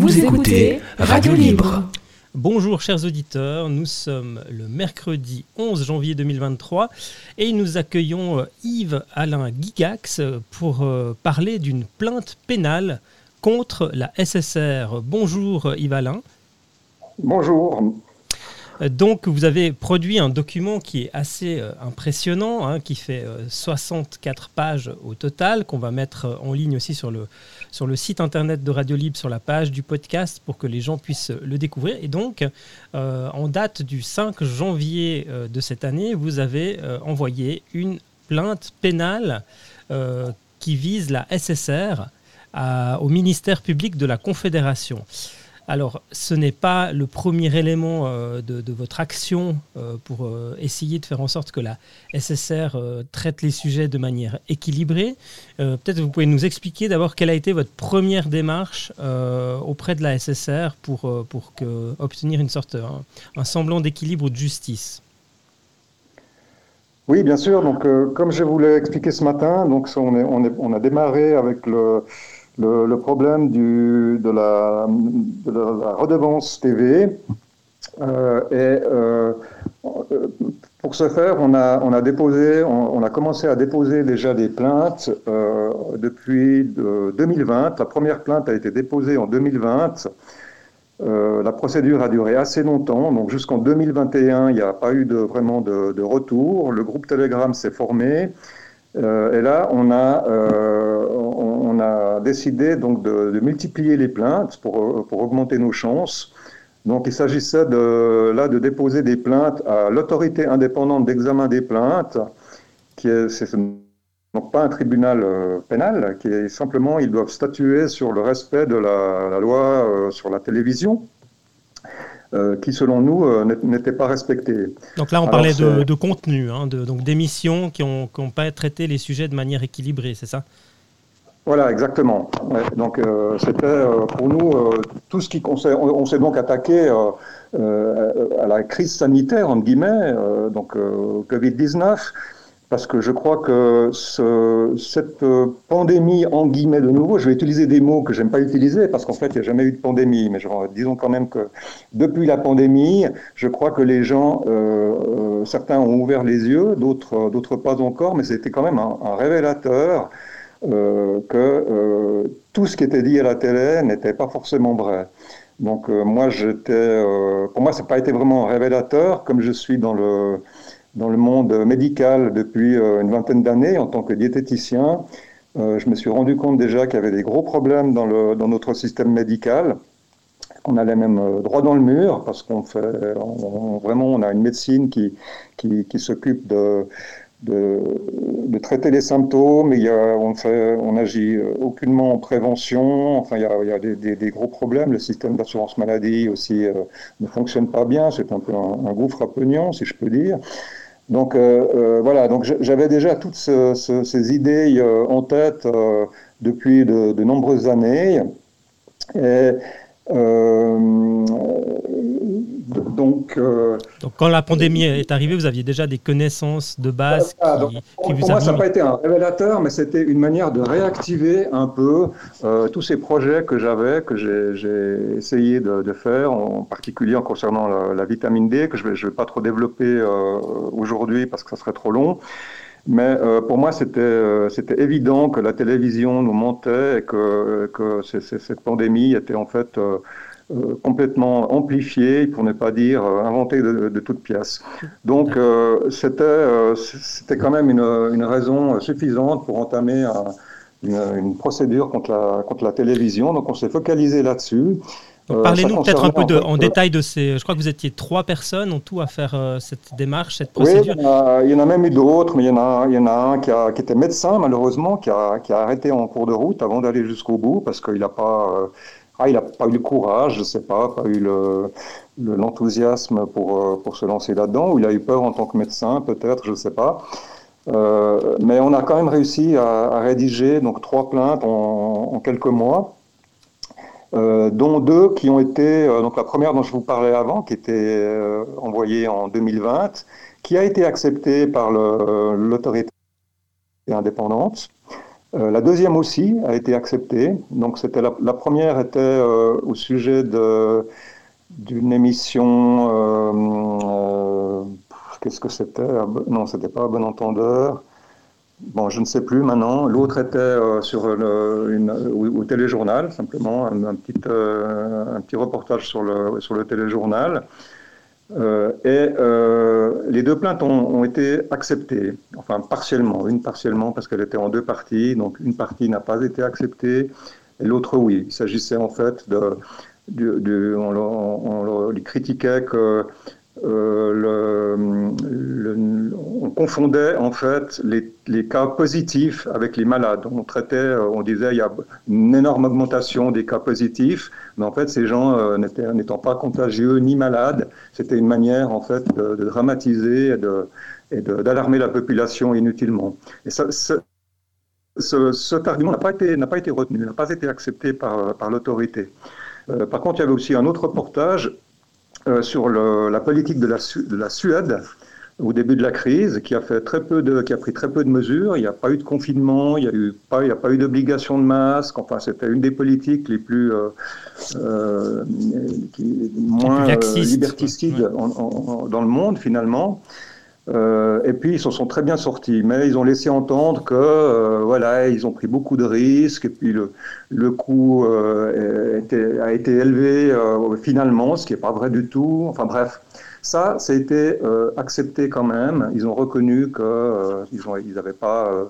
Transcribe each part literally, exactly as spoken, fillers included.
Vous écoutez Radio Libre. Bonjour chers auditeurs, nous sommes le mercredi onze janvier deux mille vingt-trois et nous accueillons Yves-Alain Guigax pour parler d'une plainte pénale contre la S S R. Bonjour Yves-Alain. Bonjour. Donc vous avez produit un document qui est assez euh, impressionnant, hein, qui fait euh, soixante-quatre pages au total, qu'on va mettre en ligne aussi sur le, sur le site internet de Radio Libre, sur la page du podcast, pour que les gens puissent le découvrir. Et donc, euh, en date du cinq janvier euh, de cette année, vous avez euh, envoyé une plainte pénale euh, qui vise la S S R à, au ministère public de la Confédération. Alors, ce n'est pas le premier élément euh, de, de votre action euh, pour euh, essayer de faire en sorte que la S S R euh, traite les sujets de manière équilibrée. Euh, peut-être vous pouvez nous expliquer d'abord quelle a été votre première démarche euh, auprès de la S S R pour, euh, pour que, obtenir une sorte, un, un semblant d'équilibre ou de justice. Oui, bien sûr. Donc, euh, comme je vous l'ai expliqué ce matin, donc on, est, on, est, on a démarré avec le... Le, le problème du, de, la, de la redevance T V euh, et euh, pour ce faire, on a, on a déposé, on, on a commencé à déposer déjà des plaintes euh, depuis de deux mille vingt. La première plainte a été déposée en deux mille vingt. Euh, la procédure a duré assez longtemps, donc jusqu'en deux mille vingt et un, il n'y a pas eu de, vraiment de, de retour. Le groupe Telegram s'est formé. Euh, et là, on a, euh, on, on a décidé donc de, de multiplier les plaintes pour, pour augmenter nos chances. Donc, il s'agissait de, là de déposer des plaintes à l'autorité indépendante d'examen des plaintes, qui est, c'est donc pas un tribunal euh, pénal, qui est simplement, ils doivent statuer sur le respect de la, la loi euh, sur la télévision. Euh, qui, selon nous, euh, n'était pas respecté. Donc là, on Alors, parlait de, de contenu, hein, de, donc d'émissions qui n'ont qui ont pas traité les sujets de manière équilibrée, c'est ça ? Voilà, exactement. Ouais, donc, euh, c'était euh, pour nous euh, tout ce qui concerne. On, on s'est donc attaqué euh, euh, à la crise sanitaire, entre guillemets, euh, donc euh, covid dix-neuf. Parce que je crois que ce, cette pandémie, en guillemets de nouveau, je vais utiliser des mots que je n'aime pas utiliser, parce qu'en fait, il n'y a jamais eu de pandémie, mais je, disons quand même que depuis la pandémie, je crois que les gens, euh, euh, certains ont ouvert les yeux, d'autres, d'autres pas encore, mais c'était quand même un, un révélateur euh, que euh, tout ce qui était dit à la télé n'était pas forcément vrai. Donc euh, moi, j'étais, euh, pour moi, ça n'a pas été vraiment un révélateur, comme je suis dans le... dans le monde médical depuis une vingtaine d'années en tant que diététicien. Euh, je me suis rendu compte déjà qu'il y avait des gros problèmes dans, le, dans notre système médical. On allait même droit dans le mur parce qu'on fait, on, vraiment, on a une médecine qui, qui, qui s'occupe de, de, de traiter les symptômes. Il y a, on, fait, on agit aucunement en prévention. Enfin, il y a, il y a des, des, des gros problèmes. Le système d'assurance maladie aussi euh, ne fonctionne pas bien. C'est un peu un, un gouffre à pognon, si je peux dire. Donc euh, euh, voilà, donc j'avais déjà toutes ce, ce, ces idées euh, en tête euh, depuis de, de nombreuses années. Et, euh, donc, euh, donc quand la pandémie est arrivée, vous aviez déjà des connaissances de base qui, ah, donc, qui pour vous moi, ça n'a avaient... pas été un révélateur, mais c'était une manière de réactiver un peu euh, tous ces projets que j'avais, que j'ai, j'ai essayé de, de faire, en particulier en concernant la, la vitamine D, que je ne vais, je vais pas trop développer euh, aujourd'hui parce que ça serait trop long. Mais euh, pour moi, c'était, euh, c'était évident que la télévision nous mentait et que, que c'est, c'est, cette pandémie était en fait euh, euh, complètement amplifiée, pour ne pas dire euh, inventée de, de toutes pièces. Donc, euh, c'était, euh, c'était quand même une, une raison suffisante pour entamer un, une, une procédure contre la, contre la télévision. Donc, on s'est focalisé là-dessus. Donc, parlez-nous euh, peut-être un peu de, en, en détail de ces... Je crois que vous étiez trois personnes en tout à faire euh, cette démarche, cette procédure. Oui, il y, a, il y en a même eu d'autres, mais il y en a, il y en a un qui, a, qui était médecin, malheureusement, qui a, qui a arrêté en cours de route avant d'aller jusqu'au bout, parce qu'il n'a pas, euh, ah, il a pas eu le courage, je ne sais pas, pas eu le, le, l'enthousiasme pour, pour se lancer là-dedans, ou il a eu peur en tant que médecin, peut-être, je ne sais pas. Euh, mais on a quand même réussi à, à rédiger donc, trois plaintes en, en quelques mois. Euh, dont deux qui ont été, euh, donc la première dont je vous parlais avant, qui était euh, envoyée en deux mille vingt, qui a été acceptée par le, l'autorité indépendante, Euh, la deuxième aussi a été acceptée. Donc c'était la, la première était euh, au sujet de, d'une émission. Euh, euh, qu'est-ce que c'était? Non, c'était pas à bon entendeur. Bon, je ne sais plus maintenant. L'autre était euh, sur le, une, au, au téléjournal, simplement un, un, petit, euh, un petit reportage sur le, sur le téléjournal. Euh, et euh, les deux plaintes ont, ont été acceptées, enfin partiellement, une partiellement parce qu'elle était en deux parties, donc une partie n'a pas été acceptée et l'autre oui. Il s'agissait en fait de, de, de on, on, on les critiquait que euh, le, le, on confondait en fait les, les cas positifs avec les malades. On traitait, on disait il y a une énorme augmentation des cas positifs, mais en fait ces gens euh, n'étaient, n'étant pas contagieux ni malades, c'était une manière en fait de, de dramatiser et, de, et de, d'alarmer la population inutilement. Et ça, ce, ce, cet argument n'a pas été, n'a pas été retenu, n'a pas été accepté par, par l'autorité. Euh, par contre, il y avait aussi un autre reportage Euh, sur le, la politique de la, de la Suède au début de la crise, qui a fait très peu de, qui a pris très peu de mesures. Il n'y a pas eu de confinement, il n'y a eu pas, il n'y a pas eu d'obligation de masque. Enfin, c'était une des politiques les plus euh, euh, qui, moins euh, liberticides en, en, dans le monde finalement. Euh, et puis ils s'en sont très bien sortis, mais ils ont laissé entendre que euh, voilà, ils ont pris beaucoup de risques et puis le, le coût euh, était, a été élevé euh, finalement, ce qui n'est pas vrai du tout. Enfin bref, ça, ça a été euh, accepté quand même. Ils ont reconnu qu'ils euh, ils n'avaient pas euh,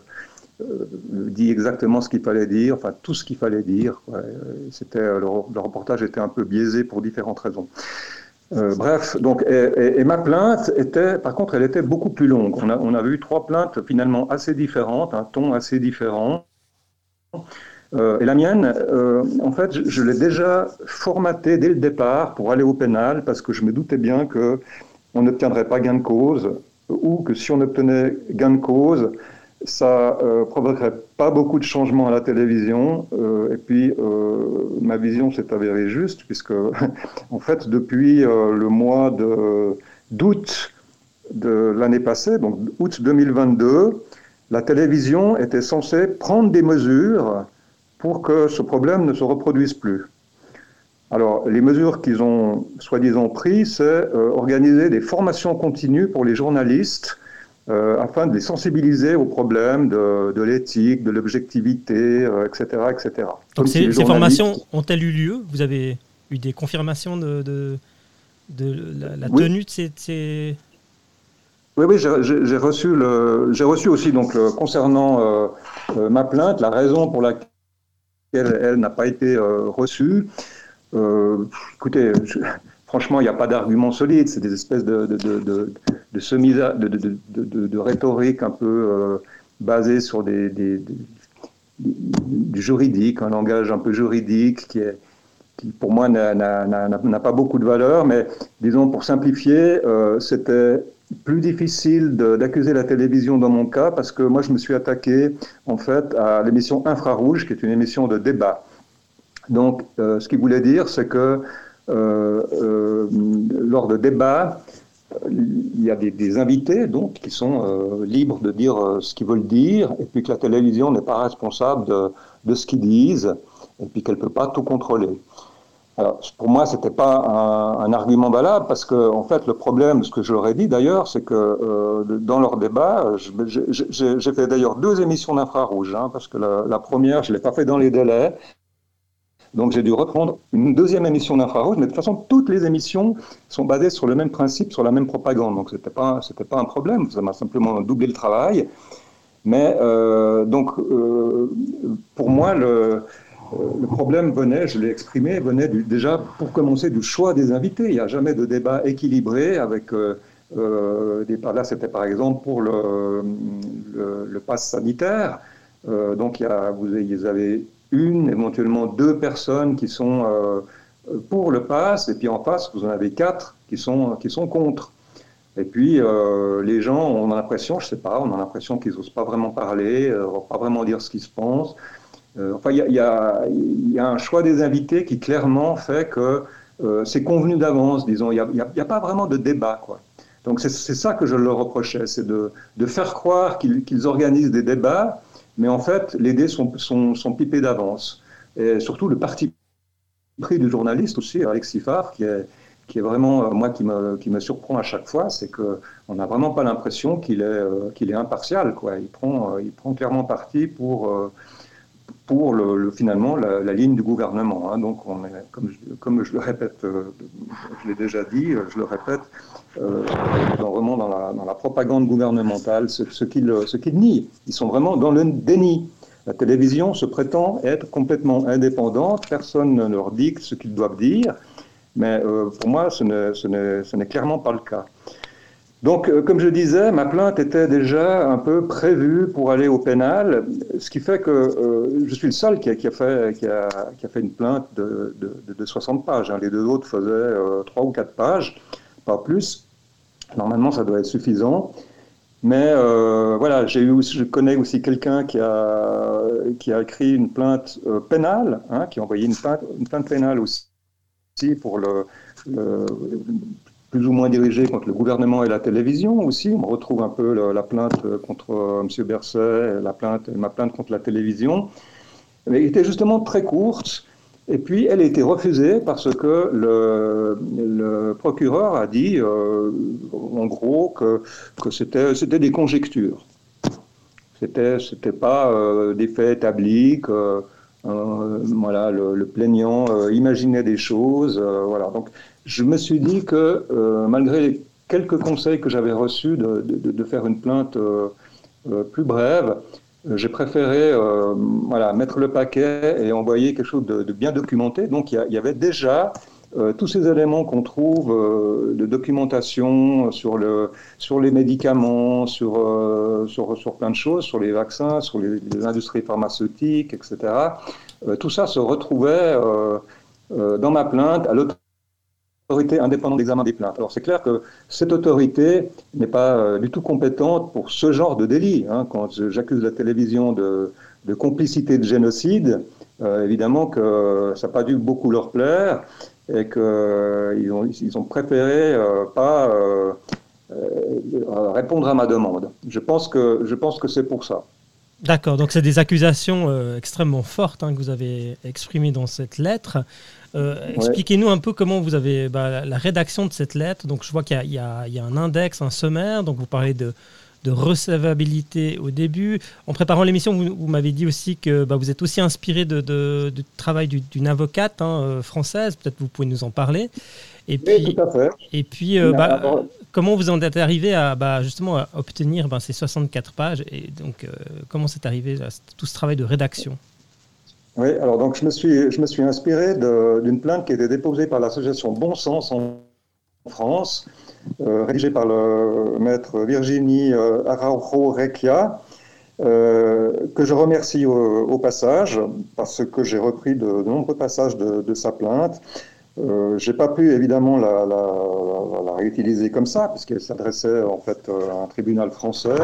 dit exactement ce qu'il fallait dire, enfin tout ce qu'il fallait dire. Ouais. C'était, le, le reportage était un peu biaisé pour différentes raisons. Euh, bref, donc, et, et, et ma plainte était, par contre, elle était beaucoup plus longue. On a, on a eu trois plaintes finalement assez différentes, un ton assez différent. Euh, et la mienne, euh, en fait, je, je l'ai déjà formatée dès le départ pour aller au pénal parce que je me doutais bien qu'on n'obtiendrait pas gain de cause ou que si on obtenait gain de cause, ça euh, provoquerait pas beaucoup de changements à la télévision. Euh, et puis, euh, ma vision s'est avérée juste, puisque, en fait, depuis euh, le mois de, d'août de l'année passée, donc août deux mille vingt-deux, la télévision était censée prendre des mesures pour que ce problème ne se reproduise plus. Alors, les mesures qu'ils ont soi-disant prises, c'est euh, organiser des formations continues pour les journalistes Euh, afin de les sensibiliser aux problèmes de, de l'éthique, de l'objectivité, euh, et cetera, et cetera. Donc ces, si ces formations ont-elles eu lieu? Vous avez eu des confirmations de, de, de la, la tenue oui. de ces, de ces... Oui, oui, j'ai, j'ai, reçu le, j'ai reçu aussi, donc, le, concernant euh, euh, ma plainte, la raison pour laquelle elle n'a pas été euh, reçue. Euh, écoutez, je, franchement, il n'y a pas d'argument solide, c'est des espèces de, de, de, de, de, semi, de, de, de, de, de rhétorique un peu euh, basée sur des, des, des, du juridique, un langage un peu juridique qui, est, qui pour moi, n'a, n'a, n'a, n'a pas beaucoup de valeur, mais disons, pour simplifier, euh, c'était plus difficile de, d'accuser la télévision dans mon cas, parce que moi, je me suis attaqué, en fait, à l'émission Infrarouge, qui est une émission de débat. Donc, euh, ce qu'il voulait dire, c'est que Euh, euh, lors de débats, il y a des, des invités donc, qui sont euh, libres de dire euh, ce qu'ils veulent dire, et puis que la télévision n'est pas responsable de, de ce qu'ils disent, et puis qu'elle ne peut pas tout contrôler. Alors, pour moi, ce n'était pas un, un argument valable, parce que, en fait, le problème, ce que je leur ai dit d'ailleurs, c'est que euh, dans leur débat, je, je, j'ai, j'ai fait d'ailleurs deux émissions d'Infrarouge, hein, parce que la, la première, je ne l'ai pas fait dans les délais. Donc j'ai dû reprendre une deuxième émission d'Infrarouge, mais de toute façon, toutes les émissions sont basées sur le même principe, sur la même propagande. Donc ce n'était pas, c'était pas un problème, ça m'a simplement doublé le travail. Mais euh, donc, euh, pour moi, le, le problème venait, je l'ai exprimé, venait du, déjà, pour commencer, du choix des invités. Il n'y a jamais de débat équilibré avec... Euh, euh, des, là, c'était par exemple pour le, le, le pass sanitaire. Euh, donc il y a, vous avez... une, éventuellement deux personnes qui sont euh, pour le pass, et puis en face, vous en avez quatre qui sont, qui sont contre. Et puis, euh, les gens, on a l'impression, je ne sais pas, on a l'impression qu'ils n'osent pas vraiment parler, euh, pas vraiment dire ce qu'ils se pensent. Euh, enfin, il y, y, y a un choix des invités qui clairement fait que euh, c'est convenu d'avance, disons. Il n'y a, a, a pas vraiment de débat, quoi. Donc, c'est, c'est ça que je leur reprochais, c'est de, de faire croire qu'ils, qu'ils organisent des débats, mais en fait, les dés sont, sont, sont pipés d'avance. Et surtout, le parti pris du journaliste aussi, Alex Siffard, qui est, qui est vraiment, moi, qui me, qui me surprend à chaque fois, c'est qu'on n'a vraiment pas l'impression qu'il est, euh, qu'il est impartial, quoi. Il prend, euh, il prend clairement parti pour, euh, pour le, le, finalement la, la ligne du gouvernement. Hein. Donc, on est, comme, je, comme je le répète, euh, je l'ai déjà dit, je le répète, euh, dans, vraiment dans la, dans la propagande gouvernementale, ce, ce qu'ils ce qu'ils nient. Ils sont vraiment dans le déni. La télévision se prétend être complètement indépendante, personne ne leur dicte ce qu'ils doivent dire, mais euh, pour moi, ce n'est, ce n'est, ce n'est clairement pas le cas. Donc, euh, comme je disais, ma plainte était déjà un peu prévue pour aller au pénal, ce qui fait que euh, je suis le seul qui a, qui a, fait, qui a, qui a fait une plainte de, de, de soixante pages. Hein. Les deux autres faisaient euh, trois ou quatre pages, pas plus. Normalement, ça doit être suffisant. Mais euh, voilà, j'ai eu aussi, je connais aussi quelqu'un qui a, qui a écrit une plainte euh, pénale, hein, qui a envoyé une plainte, une plainte pénale aussi pour le, le, plus ou moins dirigée contre le gouvernement et la télévision aussi. On retrouve un peu le, la plainte contre euh, M. Berset, la plainte, ma plainte contre la télévision. Mais elle était justement très courte. Et puis, elle a été refusée parce que le, le procureur a dit, euh, en gros, que, que c'était, c'était des conjectures. C'était, c'était pas euh, des faits établis, que euh, voilà, le, le plaignant euh, imaginait des choses. Euh, voilà. Donc, je me suis dit que, euh, malgré les quelques conseils que j'avais reçus de, de, de faire une plainte euh, euh, plus brève, j'ai préféré euh, voilà, mettre le paquet et envoyer quelque chose de, de bien documenté. Donc, il y, y avait déjà euh, tous ces éléments qu'on trouve euh, de documentation sur, le, sur les médicaments, sur, euh, sur, sur plein de choses, sur les vaccins, sur les, les industries pharmaceutiques, et cetera. Euh, tout ça se retrouvait euh, euh, dans ma plainte à l'autorité autorité indépendante d'examen des plaintes. Alors c'est clair que cette autorité n'est pas euh, du tout compétente pour ce genre de délit. Hein. Quand j'accuse la télévision de, de complicité de génocide, euh, évidemment que ça n'a pas dû beaucoup leur plaire et qu'ils euh, ont, ils ont préféré euh, pas euh, euh, répondre à ma demande. Je pense que, je pense que c'est pour ça. D'accord, donc c'est des accusations euh, extrêmement fortes hein, que vous avez exprimées dans cette lettre. Euh, ouais. Expliquez-nous un peu comment vous avez bah, la, la rédaction de cette lettre. Donc je vois qu'il y a, il y a, il y a un index, un sommaire. Donc vous parlez de, de recevabilité au début. En préparant l'émission, vous, vous m'avez dit aussi que bah, vous êtes aussi inspiré de, de, du travail du, d'une avocate hein, française. Peut-être vous pouvez nous en parler. Et puis, oui, tout à fait. Et puis, euh, bah, comment vous en êtes arrivé à bah, justement à obtenir bah, ces soixante-quatre pages et donc euh, comment c'est arrivé à tout ce travail de rédaction? Oui, alors donc je me suis, je me suis inspiré de, d'une plainte qui a été déposée par l'association Bon Sens en France, euh, rédigée par le maître Virginie euh, Araujo-Recchia, euh, que je remercie au, au passage parce que j'ai repris de, de nombreux passages de, de sa plainte. Euh, j'ai pas pu évidemment la, la, la, la réutiliser comme ça, puisqu'elle s'adressait en fait à un tribunal français.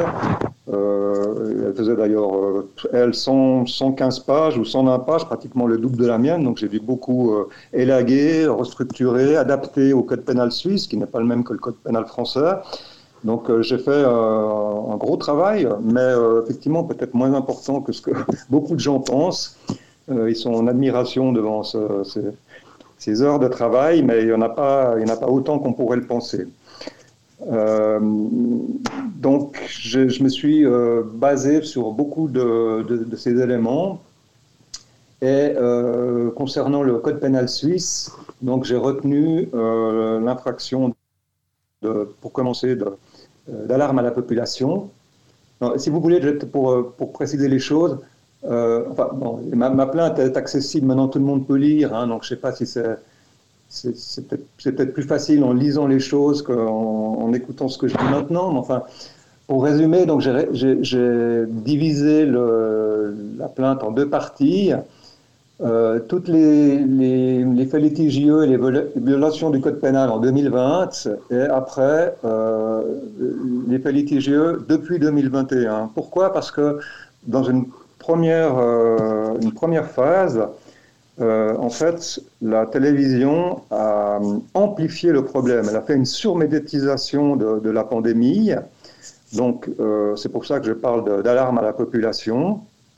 Euh, elle faisait d'ailleurs, euh, elle, cent, cent quinze pages ou cent vingt pages, pratiquement le double de la mienne, donc j'ai dû beaucoup euh, élaguer, restructurer, adapter au code pénal suisse, qui n'est pas le même que le code pénal français. Donc euh, j'ai fait euh, un gros travail, mais euh, effectivement peut-être moins important que ce que beaucoup de gens pensent. Euh, ils sont en admiration devant ce, ce ces heures de travail, mais il n'y en a pas, il n'y en a pas autant qu'on pourrait le penser. Euh, donc, je, je me suis euh, basé sur beaucoup de, de, de ces éléments. Et euh, concernant le code pénal suisse, donc j'ai retenu euh, l'infraction, de, pour commencer, de, d'alarme à la population. Non, si vous voulez, pour, pour préciser les choses, Euh, enfin, bon, ma, ma plainte est accessible, maintenant tout le monde peut lire, hein, donc je ne sais pas si c'est, c'est, c'est, peut-être, c'est peut-être plus facile en lisant les choses qu'en en écoutant ce que je dis maintenant, mais enfin, pour résumer, donc j'ai, j'ai, j'ai divisé le, la plainte en deux parties. Euh, toutes les, les, les faits litigieux et les violations du code pénal en deux mille vingt, et après euh, les faits litigieux depuis deux mille vingt et un. Pourquoi ? Parce que dans une Première, euh, une première phase, euh, en fait, la télévision a amplifié le problème. Elle a fait une surmédiatisation de, de la pandémie. Donc, euh, c'est pour ça que je parle de, d'alarme à la population.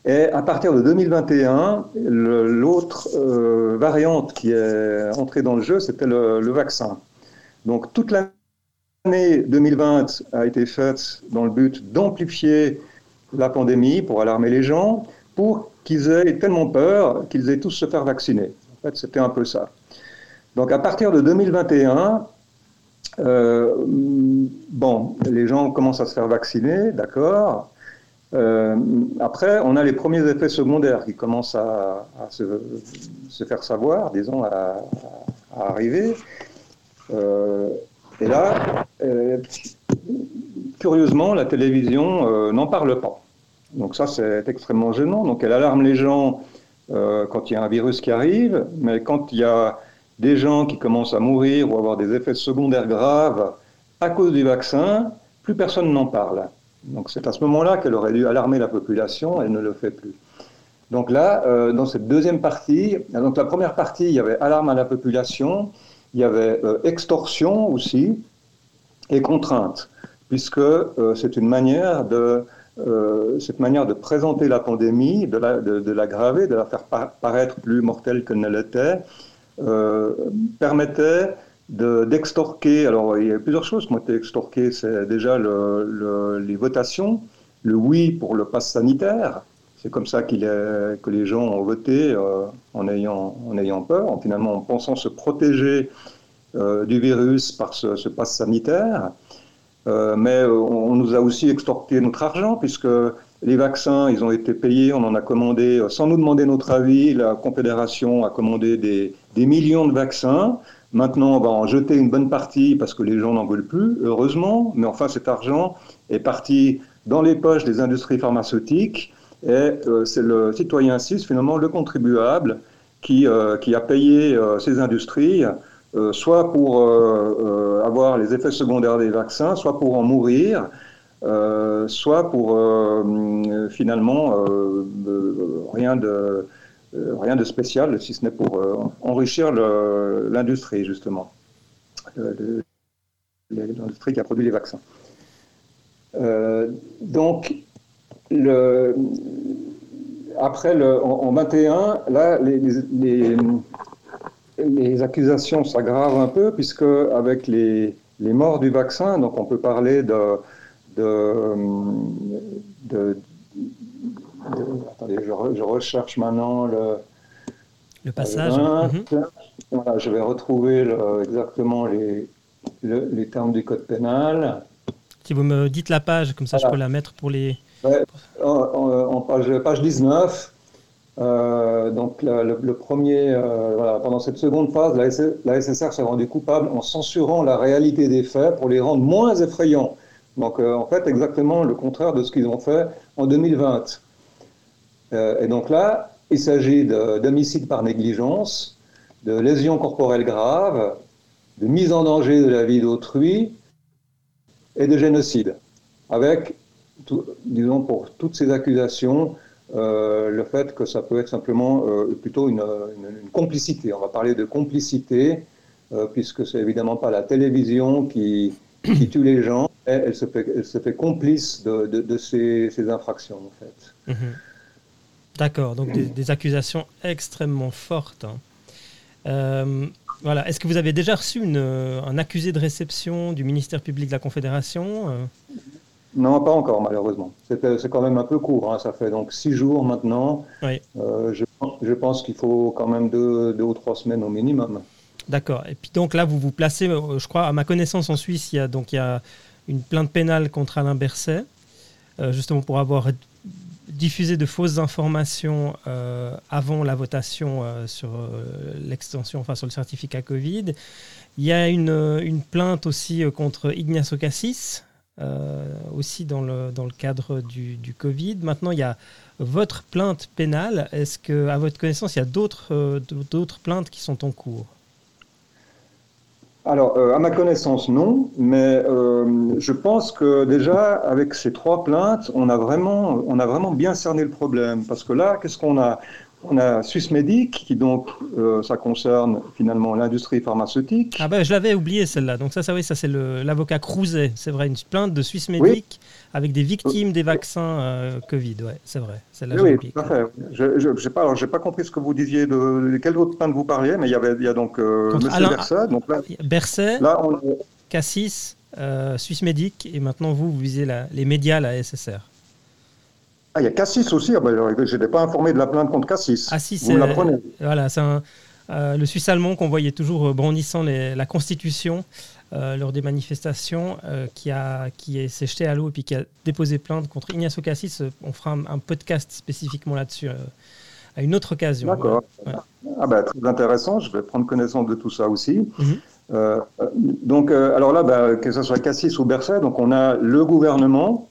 Et à partir de deux mille vingt et un, le, l'autre euh, variante qui est entrée dans le jeu, c'était le, le vaccin. Donc toute l'année deux mille vingt a été faite dans le but d'amplifier la pandémie pour alarmer les gens, pour qu'ils aient tellement peur qu'ils aient tous se faire vacciner. En fait, c'était un peu ça. Donc à partir de deux mille vingt et un, euh, bon, les gens commencent à se faire vacciner, d'accord. Euh, après, on a les premiers effets secondaires qui commencent à, à se, se faire savoir, disons, à, à arriver. Euh, et là, euh, curieusement, la télévision euh, n'en parle pas. Donc ça, c'est extrêmement gênant. Donc elle alarme les gens euh, quand il y a un virus qui arrive, mais quand il y a des gens qui commencent à mourir ou avoir des effets secondaires graves à cause du vaccin, plus personne n'en parle. Donc c'est à ce moment-là qu'elle aurait dû alarmer la population, elle ne le fait plus. Donc là, euh, dans cette deuxième partie, donc la première partie, il y avait alarme à la population, il y avait euh, extorsion aussi, et contrainte, puisque euh, c'est une manière de, euh, cette manière de présenter la pandémie, de, la, de, de l'aggraver, de la faire paraître plus mortelle qu'elle ne l'était, euh, permettait De, d'extorquer. Alors, il y a plusieurs choses qui ont été extorquées. C'est déjà le, le, les votations, le oui pour le pass sanitaire. C'est comme ça qu'il est, que les gens ont voté euh, en, ayant, en ayant peur, en finalement en pensant se protéger euh, du virus par ce, ce pass sanitaire. Euh, mais on, on nous a aussi extorqué notre argent, puisque les vaccins, ils ont été payés, on en a commandé, sans nous demander notre avis. La Confédération a commandé des, des millions de vaccins. Maintenant, on va en jeter une bonne partie parce que les gens n'en veulent plus, heureusement. Mais enfin, cet argent est parti dans les poches des industries pharmaceutiques. Et euh, c'est le citoyen suisse, finalement, le contribuable, qui, euh, qui a payé euh, ces industries, euh, soit pour euh, euh, avoir les effets secondaires des vaccins, soit pour en mourir, euh, soit pour euh, finalement euh, euh, rien de... Euh, rien de spécial, si ce n'est pour euh, enrichir le, l'industrie, justement. Euh, l'industrie qui a produit les vaccins. Euh, donc, le, après, le, en, en vingt et un, là, les, les, les accusations s'aggravent un peu, puisque avec les, les morts du vaccin, donc on peut parler de... de, de De, attendez, je, re, je recherche maintenant le, le passage. Le mm-hmm. Voilà, je vais retrouver le, exactement les, le, les termes du code pénal. Si vous me dites la page, comme ça voilà. Je peux la mettre pour les... Ouais, en, en page, page dix-neuf, euh, donc la, le, le premier, euh, voilà, pendant cette seconde phase, la, la S S R s'est rendue coupable en censurant la réalité des faits pour les rendre moins effrayants. Donc euh, en fait, exactement le contraire de ce qu'ils ont fait en deux mille vingt. Et donc là, il s'agit de, d'homicide par négligence, de lésions corporelles graves, de mise en danger de la vie d'autrui et de génocide. Avec, tout, disons, pour toutes ces accusations, euh, le fait que ça peut être simplement euh, plutôt une, une, une complicité. On va parler de complicité, euh, puisque c'est évidemment pas la télévision qui, qui tue les gens, et elle se fait, elle se fait complice de, de, de ces, ces infractions, en fait. Mm-hmm. D'accord, donc des, des accusations extrêmement fortes. Hein. Euh, voilà. Est-ce que vous avez déjà reçu une, un accusé de réception du ministère public de la Confédération ? Non, pas encore, malheureusement. C'est, c'est quand même un peu court. Hein. Ça fait donc six jours maintenant. Oui. Euh, je, je pense qu'il faut quand même deux, deux ou trois semaines au minimum. D'accord. Et puis donc là, vous vous placez, je crois, à ma connaissance, en Suisse, il y a, donc, il y a une plainte pénale contre Alain Berset, euh, justement pour avoir diffuser de fausses informations euh, avant la votation euh, sur euh, l'extension, enfin sur le certificat Covid. Il y a une, une plainte aussi euh, contre Ignacio Cassis, euh, aussi dans le, dans le cadre du, du Covid. Maintenant, il y a votre plainte pénale. Est-ce qu'à votre connaissance, il y a d'autres, euh, d'autres plaintes qui sont en cours ? Alors, euh, à ma connaissance, non, mais euh, je pense que déjà, avec ces trois plaintes, on a vraiment, on a vraiment bien cerné le problème. Parce que là, qu'est-ce qu'on a ? on a Swissmedic, qui donc, euh, ça concerne finalement l'industrie pharmaceutique. Ah ben, je l'avais oublié celle-là. Donc ça, ça, oui, ça c'est le, l'avocat Crouzet. C'est vrai, une plainte de Swissmedic oui. avec des victimes des vaccins euh, Covid. Ouais, c'est vrai. Celle-là, oui, oui, tout à fait. Je n'ai pas, pas compris ce que vous disiez, de, de quelle autre plainte vous parliez, mais il y, avait, il y a donc euh, M. Alain, Berset. Donc là, Berset, là, on... Cassis, euh, Swissmedic, et maintenant vous, vous visez la, les médias, la S S R. Ah, il y a Cassis aussi. Ah ben, je n'étais pas informé de la plainte contre Cassis. Ah si, vous me l'apprenez. Voilà, c'est un, euh, le Suisse allemand qu'on voyait toujours brandissant les, la Constitution euh, lors des manifestations, euh, qui, a, qui s'est jeté à l'eau et puis qui a déposé plainte contre Ignacio Cassis. On fera un, un podcast spécifiquement là-dessus euh, à une autre occasion. D'accord. Ouais. Ah ben, très intéressant. Je vais prendre connaissance de tout ça aussi. Mm-hmm. Euh, donc, euh, alors là, bah, que ce soit Cassis ou Berset, donc on a le gouvernement.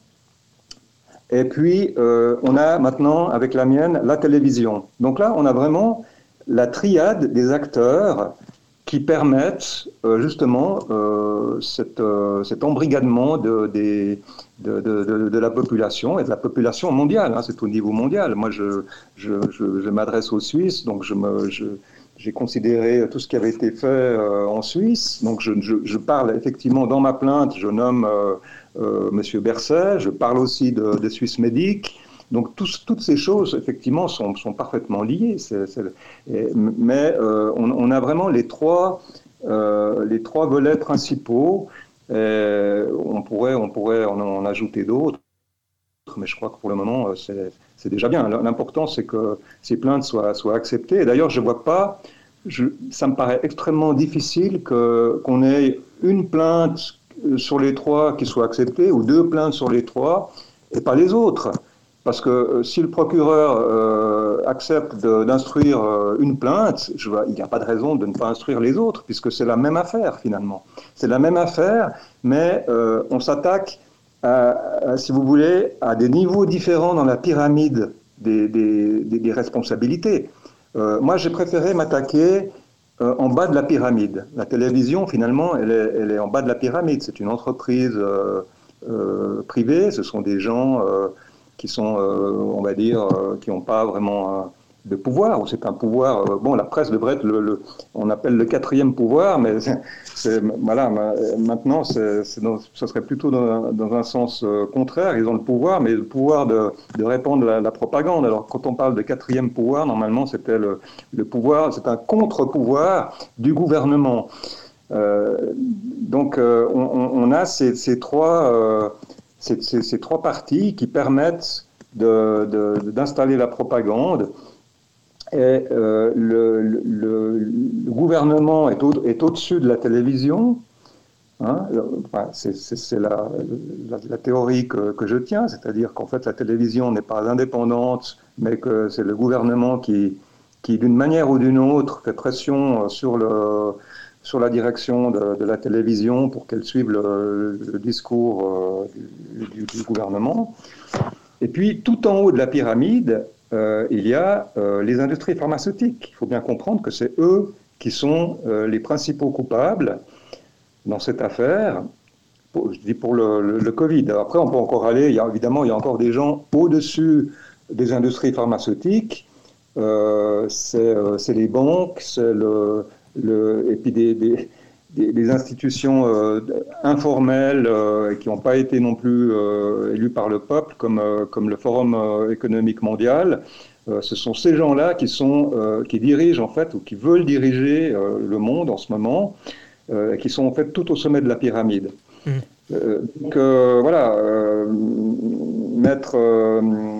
Et puis, euh, on a maintenant, avec la mienne, la télévision. Donc là, on a vraiment la triade des acteurs qui permettent euh, justement euh, cette, euh, cet embrigadement de, de, de, de, de la population, et de la population mondiale. Hein, c'est au niveau mondial. Moi, je, je, je, je m'adresse aux Suisses, donc je me... Je, J'ai considéré tout ce qui avait été fait euh, en Suisse. Donc, je, je, je parle effectivement dans ma plainte, je nomme euh, euh, M. Berset, je parle aussi de, de Swissmedic. Donc, tous, toutes ces choses, effectivement, sont, sont parfaitement liées. C'est, c'est, et, mais euh, on, on a vraiment les trois, euh, les trois volets principaux. Et on pourrait, on pourrait en, en ajouter d'autres. Mais je crois que pour le moment, c'est, c'est déjà bien. L'important, c'est que ces plaintes soient, soient acceptées. Et d'ailleurs, je ne vois pas, je, ça me paraît extrêmement difficile que, qu'on ait une plainte sur les trois qui soit acceptée, ou deux plaintes sur les trois, et pas les autres. Parce que si le procureur euh, accepte de, d'instruire une plainte, je vois, il n'y a pas de raison de ne pas instruire les autres, puisque c'est la même affaire, finalement. C'est la même affaire, mais euh, on s'attaque... À, à, si vous voulez, à des niveaux différents dans la pyramide des, des, des, des responsabilités. Euh, moi, j'ai préféré m'attaquer euh, en bas de la pyramide. La télévision, finalement, elle est, elle est en bas de la pyramide. C'est une entreprise euh, euh, privée. Ce sont des gens euh, qui sont, euh, on va dire, euh, qui n'ont pas vraiment un, de pouvoir. Ou c'est un pouvoir. Euh, bon, la presse devrait être le, le, on appelle le quatrième pouvoir, mais c'est, c'est, voilà. Maintenant, c'est, c'est dans, ça serait plutôt dans, dans un sens euh, contraire. Ils ont le pouvoir, mais le pouvoir de, de répandre la, la propagande. Alors, quand on parle de quatrième pouvoir, normalement, c'était le, le pouvoir. C'est un contre-pouvoir du gouvernement. Euh, donc, euh, on, on a ces, ces trois, euh, ces, ces, ces trois parties qui permettent de, de, d'installer la propagande. Et euh, le, le, le gouvernement est, au, est au-dessus de la télévision. Hein, enfin, c'est, c'est, c'est la, la, la théorie que, que je tiens, c'est-à-dire qu'en fait la télévision n'est pas indépendante, mais que c'est le gouvernement qui, qui d'une manière ou d'une autre, fait pression sur, le, sur la direction de, de la télévision pour qu'elle suive le, le discours euh, du, du gouvernement. Et puis, tout en haut de la pyramide, Euh, il y a euh, les industries pharmaceutiques. Il faut bien comprendre que c'est eux qui sont euh, les principaux coupables dans cette affaire, pour, je dis pour le, le, le Covid. Après, on peut encore aller, il y a, évidemment, il y a encore des gens au-dessus des industries pharmaceutiques. Euh, c'est, euh, c'est les banques, c'est le, le, et puis des... des Des, des institutions euh, informelles euh, qui n'ont pas été non plus euh, élues par le peuple, comme, euh, comme le Forum euh, économique mondial. Euh, ce sont ces gens-là qui, sont, euh, qui dirigent, en fait, ou qui veulent diriger euh, le monde en ce moment, euh, qui sont en fait tout au sommet de la pyramide. Mmh. Euh, donc, euh, voilà, euh, maître euh,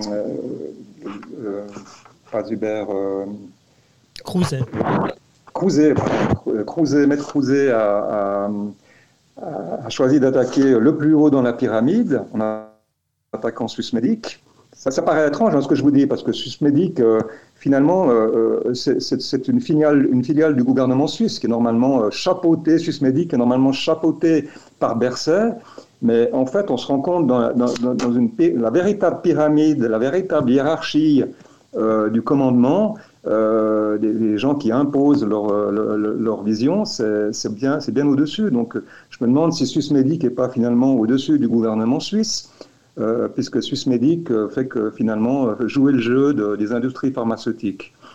euh, pas Hubert... Euh, Crouzet. Crouzet, Crouzet, Maître Crouzet a, a, a choisi d'attaquer le plus haut dans la pyramide en attaquant Swissmedic. Ça, ça paraît étrange hein, ce que je vous dis, parce que Swissmedic, euh, finalement, euh, c'est, c'est, c'est une, filiale, une filiale du gouvernement suisse qui est normalement euh, chapeautée, Swissmedic est normalement chapeautée par Berset. Mais en fait, on se rend compte dans, dans, dans une, la véritable pyramide, la véritable hiérarchie euh, du commandement, Euh, des, des gens qui imposent leur, leur, leur vision, c'est, c'est, bien, c'est bien au-dessus. Donc, je me demande si Swissmedic n'est pas finalement au-dessus du gouvernement suisse, euh, puisque Swissmedic fait que finalement jouer le jeu de, des industries pharmaceutiques.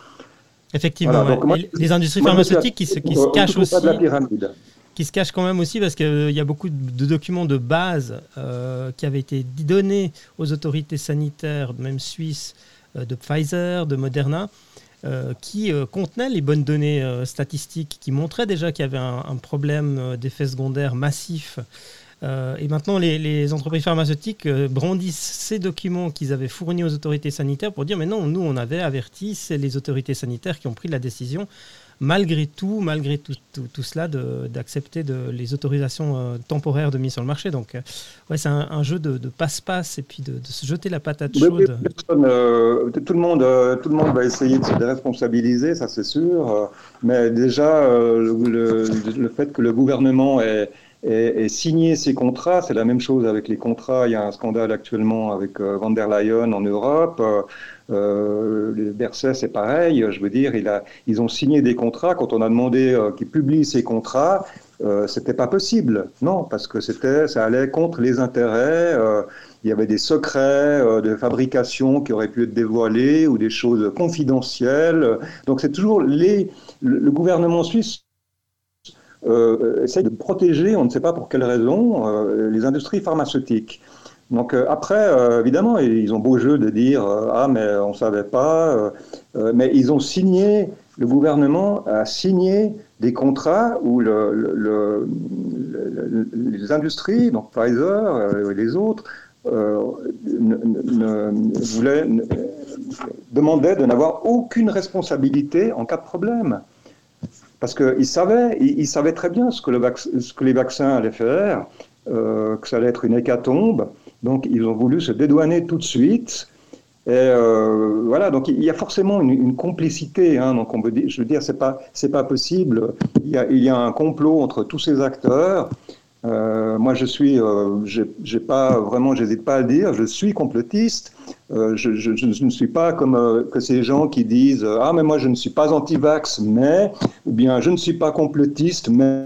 Effectivement, voilà, ouais. moi, les, les industries moi, pharmaceutiques qui se, qui se cachent aussi. Pas de la pyramide. Qui se cachent quand même aussi parce qu'il euh, y a beaucoup de documents de base euh, qui avaient été donnés aux autorités sanitaires, même suisses, euh, de Pfizer, de Moderna, euh, qui euh, contenaient les bonnes données euh, statistiques, qui montraient déjà qu'il y avait un, un problème euh, d'effets secondaires massifs. Euh, et maintenant, les, les entreprises pharmaceutiques euh, brandissent ces documents qu'ils avaient fournis aux autorités sanitaires pour dire « mais non, nous, on avait averti, c'est les autorités sanitaires qui ont pris la décision ». Malgré tout, malgré tout, tout, tout cela, de, d'accepter de, les autorisations euh, temporaires de mise sur le marché. Donc, euh, ouais, c'est un, un jeu de, de passe-passe et puis de, de se jeter la patate chaude. Personne, euh, tout, le monde, euh, tout le monde va essayer de se déresponsabiliser, ça c'est sûr. Euh, mais déjà, euh, le, le, le fait que le gouvernement ait, ait, ait signé ces contrats, c'est la même chose avec les contrats. Il y a un scandale actuellement avec euh, Van der Leyen en Europe. Euh, Euh, le Berset, c'est pareil. Je veux dire, il a, ils ont signé des contrats. Quand on a demandé euh, qu'ils publient ces contrats, euh, c'était pas possible. Non, parce que c'était, ça allait contre les intérêts. Euh, il y avait des secrets euh, de fabrication qui auraient pu être dévoilés ou des choses confidentielles. Donc c'est toujours les, le, le gouvernement suisse euh, essaie de protéger, on ne sait pas pour quelle raison, euh, les industries pharmaceutiques. Donc euh, après, euh, évidemment, ils ont beau jeu de dire euh, ah mais on savait pas, euh, euh, mais ils ont signé, le gouvernement a signé des contrats où le, le, le, le, les industries, donc Pfizer et les autres, euh, ne, ne, ne, voulaient, ne, demandaient de n'avoir aucune responsabilité en cas de problème. Parce qu'ils savaient, ils, ils savaient très bien ce que, le vac- ce que les vaccins allaient faire, euh, que ça allait être une hécatombe. Donc, ils ont voulu se dédouaner tout de suite. Et euh, voilà, donc il y a forcément une, une complicité. Hein, donc, on peut dire, je veux dire, c'est pas, c'est pas possible. Il y a, il y a un complot entre tous ces acteurs. Euh, moi, je suis, euh, j'ai, j'ai pas vraiment, j'hésite pas à le dire, je suis complotiste. Euh, je, je, je ne suis pas comme euh, que ces gens qui disent euh, ah mais moi je ne suis pas anti-vax, mais ou bien je ne suis pas complotiste, mais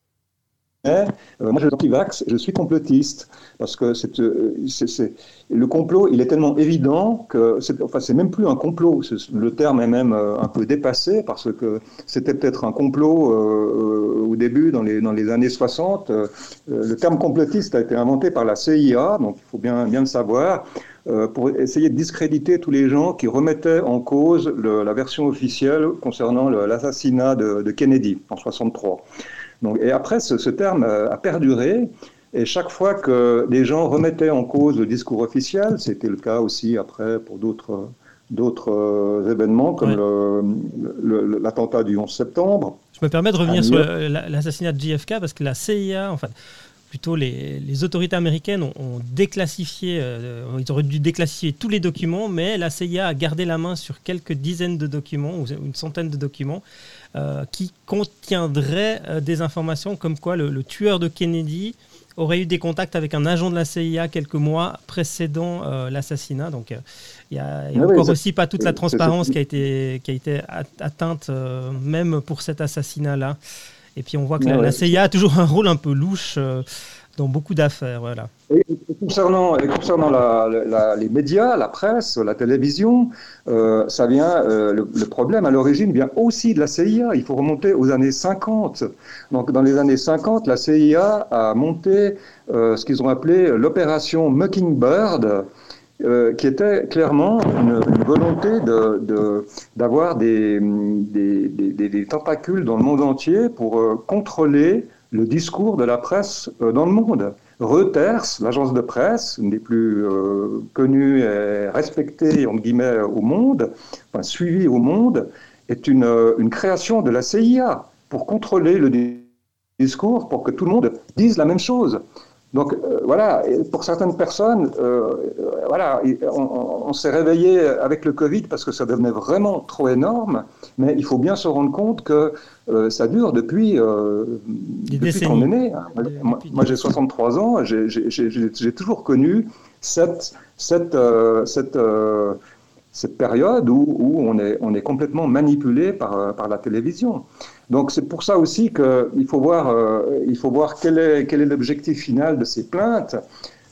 Mais, euh, moi, je suis anti-vax, je suis complotiste, parce que c'est, euh, c'est, c'est, le complot, il est tellement évident que c'est, enfin, c'est même plus un complot. C'est, le terme est même euh, un peu dépassé, parce que c'était peut-être un complot euh, au début, dans les, dans les années soixante. Euh, le terme complotiste a été inventé par la C I A, donc il faut bien, bien le savoir, euh, pour essayer de discréditer tous les gens qui remettaient en cause le, la version officielle concernant le, l'assassinat de, de Kennedy en soixante-trois. Donc, et après, ce, ce terme a perduré, et chaque fois que des gens remettaient en cause le discours officiel, c'était le cas aussi après pour d'autres, d'autres événements, comme ouais. le, le, l'attentat du onze septembre. Je me permets de revenir sur l'assassinat de J F K, parce que la C I A, enfin, plutôt les, les autorités américaines ont, ont déclassifié, euh, ils auraient dû déclassifier tous les documents, mais la C I A a gardé la main sur quelques dizaines de documents, ou une centaine de documents, Euh, qui contiendrait euh, des informations comme quoi le, le tueur de Kennedy aurait eu des contacts avec un agent de la C I A quelques mois précédant euh, l'assassinat. Donc, il euh, y a, y a oui, encore aussi pas toute la transparence qui a été, qui a été atteinte, euh, même pour cet assassinat-là. Et puis, on voit que la, oui, la C I A a toujours un rôle un peu louche euh, dans beaucoup d'affaires. Voilà. Et concernant, et concernant la, la, les médias, la presse, la télévision, euh, ça vient, euh, le, le problème à l'origine vient aussi de la C I A. Il faut remonter aux années cinquante. Donc, dans les années cinquante, la C I A a monté euh, ce qu'ils ont appelé l'opération Mockingbird, euh, qui était clairement une, une volonté de, de, d'avoir des, des, des, des tentacules dans le monde entier pour euh, contrôler le discours de la presse euh, dans le monde. Reuters, l'agence de presse, une des plus euh, connues et respectées entre guillemets au monde, enfin suivie au monde, est une, une création de la C I A pour contrôler le discours, pour que tout le monde dise la même chose. Donc euh, voilà, pour certaines personnes, euh, voilà, on, on s'est réveillé avec le Covid parce que ça devenait vraiment trop énorme, mais il faut bien se rendre compte que euh, ça dure depuis, euh, depuis qu'on est né. Hein. Moi, moi j'ai soixante-trois ans, j'ai, j'ai, j'ai, j'ai toujours connu cette, cette, euh, cette, euh, cette période où, où on, est, on est complètement manipulé par, par la télévision. Donc c'est pour ça aussi qu'il faut voir, euh, il faut voir quel est, quel est l'objectif final de ces plaintes.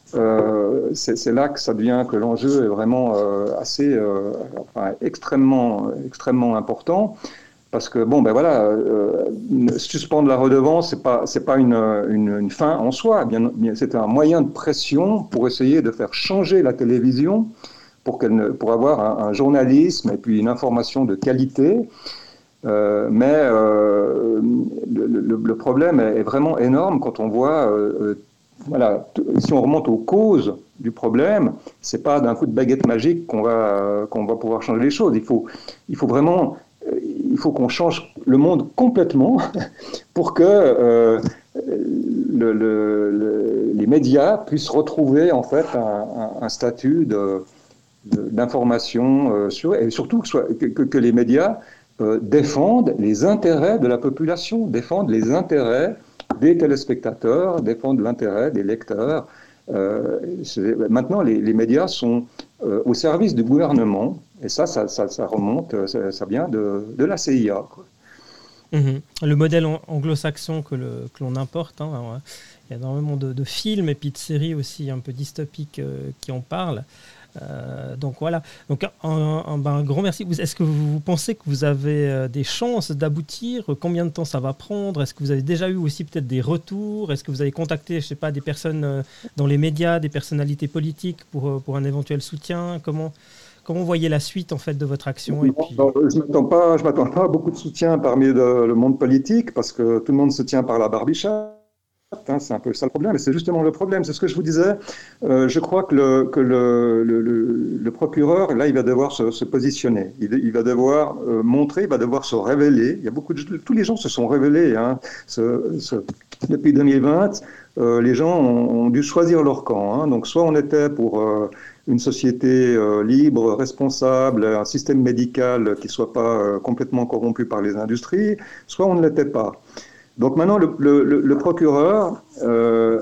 euh, c'est, c'est là que ça devient que l'enjeu est vraiment euh, assez, euh, enfin, extrêmement, extrêmement important. Parce que bon, ben voilà, euh, suspendre la redevance, c'est pas, c'est pas une, une, une fin en soi. Bien, bien, c'est un moyen de pression pour essayer de faire changer la télévision, pour qu'elle ne, pour avoir un, un journalisme et puis une information de qualité. Euh, mais euh, le, le, le problème est vraiment énorme quand on voit, euh, voilà, t- si on remonte aux causes du problème, c'est pas d'un coup de baguette magique qu'on va, qu'on va pouvoir changer les choses. Il faut, il faut vraiment il faut qu'on change le monde complètement pour que euh, le, le, le, les médias puissent retrouver en fait un, un, un statut de, de, d'information euh, sur, et surtout que, soit, que, que les médias euh, défendent les intérêts de la population, défendent les intérêts des téléspectateurs, défendent l'intérêt des lecteurs. Euh, maintenant, les, les médias sont euh, au service du gouvernement. Et ça, ça, ça, ça remonte, ça, ça vient de, de la C I A, quoi. Mmh. Le modèle anglo-saxon que, le, que l'on importe, hein, alors, il y a énormément de, de films et puis de séries aussi un peu dystopiques euh, qui en parlent. Euh, donc voilà. Donc un, un, ben, un grand merci. Est-ce que vous pensez que vous avez euh, des chances d'aboutir? Combien de temps ça va prendre? Est-ce que vous avez déjà eu aussi peut-être des retours? Est-ce que vous avez contacté, je sais pas, des personnes euh, dans les médias, des personnalités politiques pour, pour un éventuel soutien? Comment Comment vous voyez la suite en fait de votre action? Et puis... non, je ne m'attends pas, je m'attends pas à beaucoup de soutien parmi le, le monde politique parce que tout le monde se tient par la barbichette. Hein, c'est un peu ça le problème, et c'est justement le problème. C'est ce que je vous disais. Euh, je crois que, le, que le, le, le, le procureur, là, il va devoir se, se positionner. Il, il va devoir euh, montrer, il va devoir se révéler. Il y a beaucoup de, tous les gens se sont révélés. Hein, ce, ce, depuis deux mille vingt, euh, les gens ont, ont dû choisir leur camp. Hein, donc, soit on était pour euh, une société euh, libre, responsable, un système médical qui ne soit pas euh, complètement corrompu par les industries, soit on ne l'était pas. Donc maintenant, le, le, le procureur euh,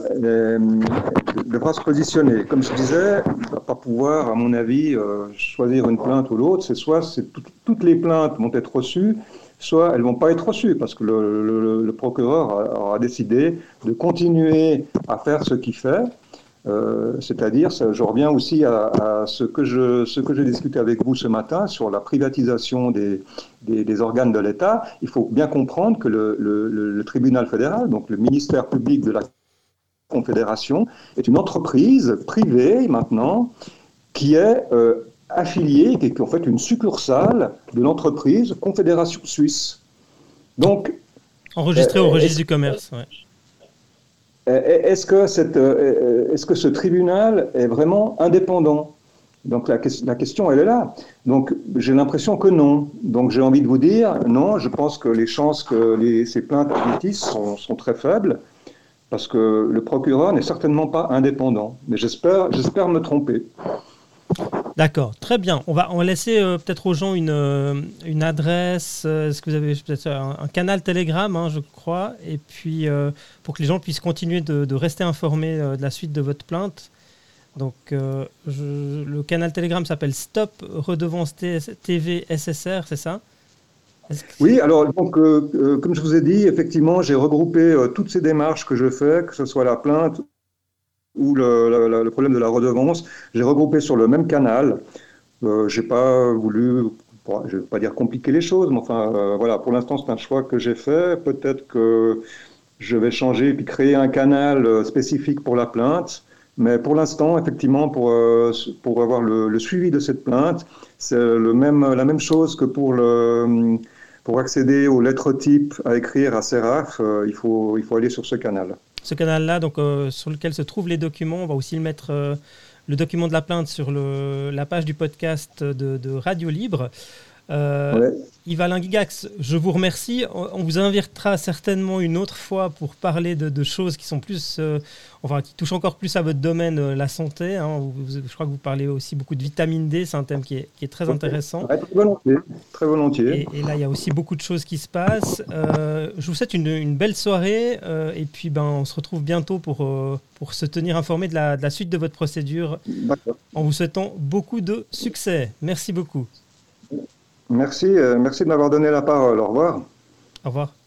est, devra se positionner. Comme je disais, il ne va pas pouvoir, à mon avis, euh, choisir une plainte ou l'autre. C'est soit c'est tout, toutes les plaintes vont être reçues, soit elles ne vont pas être reçues, parce que le, le, le procureur aura décidé de continuer à faire ce qu'il fait. Euh, c'est-à-dire, ça, je reviens aussi à, à ce que je, ce que j'ai discuté avec vous ce matin sur la privatisation des, des, des organes de l'État. Il faut bien comprendre que le, le, le tribunal fédéral, donc le ministère public de la Confédération, est une entreprise privée maintenant qui est euh, affiliée, qui est en fait une succursale de l'entreprise Confédération Suisse. Donc, enregistrée euh, au registre du commerce, ouais. Est-ce que, cette, est-ce que ce tribunal est vraiment indépendant? Donc la, la question, elle est là. Donc j'ai l'impression que non. Donc j'ai envie de vous dire, non, je pense que les chances que les, ces plaintes aboutissent sont, sont très faibles, parce que le procureur n'est certainement pas indépendant. Mais j'espère, j'espère me tromper. D'accord, très bien. On va, on va laisser euh, peut-être aux gens une, euh, une adresse. Euh, est-ce que vous avez peut-être un, un canal Telegram, hein, je crois, et puis euh, pour que les gens puissent continuer de, de rester informés euh, de la suite de votre plainte. Donc, euh, je, le canal Telegram s'appelle Stop Redevance T V S S R, c'est ça? Que... Oui, alors donc, euh, euh, comme je vous ai dit, effectivement, j'ai regroupé euh, toutes ces démarches que je fais, que ce soit la plainte ou le, le, le problème de la redevance, j'ai regroupé sur le même canal. Euh, j'ai pas voulu, bon, je ne vais pas dire compliquer les choses, mais enfin, euh, voilà, pour l'instant, c'est un choix que j'ai fait. Peut-être que je vais changer et puis créer un canal spécifique pour la plainte. Mais pour l'instant, effectivement, pour, euh, pour avoir le, le suivi de cette plainte, c'est le même, la même chose que pour, le, pour accéder aux lettres types à écrire à CERAF, euh, il faut, il faut aller sur ce canal. Ce canal-là, donc, euh, sur lequel se trouvent les documents, on va aussi le mettre, euh, le document de la plainte sur le, la page du podcast de, de Radio Libre. Euh, ouais. Yves Alain Guigax, je vous remercie. On vous invitera certainement une autre fois pour parler de, de choses qui sont plus, euh, enfin, qui touchent encore plus à votre domaine, euh, la santé. Hein. Vous, je crois que vous parlez aussi beaucoup de vitamine D. C'est un thème qui est, qui est très intéressant. Ouais, très volontiers. Très volontiers. Et, et là, il y a aussi beaucoup de choses qui se passent. Euh, je vous souhaite une, une belle soirée euh, et puis ben, on se retrouve bientôt pour, euh, pour se tenir informé de la, de la suite de votre procédure. D'accord. En vous souhaitant beaucoup de succès. Merci beaucoup. Merci, euh, merci de m'avoir donné la parole. Au revoir. Au revoir.